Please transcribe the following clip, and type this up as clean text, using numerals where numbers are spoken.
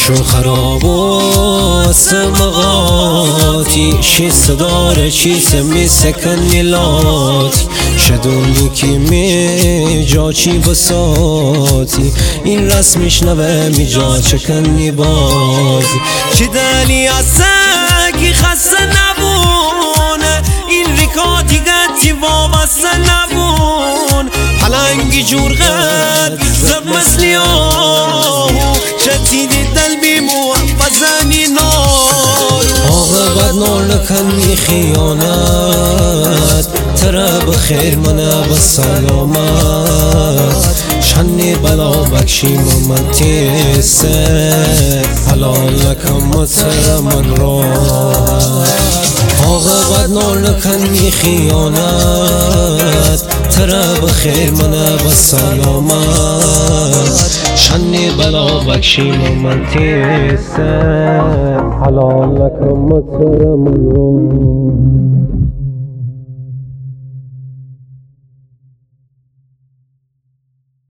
شو خراب مغاتی شی صدار چی سمی سکنی لاتی شدونی که می جا چی بساتی این رسمش نوه می جا چکنی بازی چی دلی اصگی خسته نبونه این ریکاتی گتی وابسته نبون پلنگی جورغت زب مثلی آهو شتیدی دل بیمو بزنی نار عاقبت نار نکنی خیانت ترى بخير منا بالسلامات شني بلا بكشي من تيسر حلال لكم متر من راحت عاقبت نار نکنی خیانت ترى بخير منا بالسلامات شني بلا بكشي من تيسر حلال لكم متر من راحت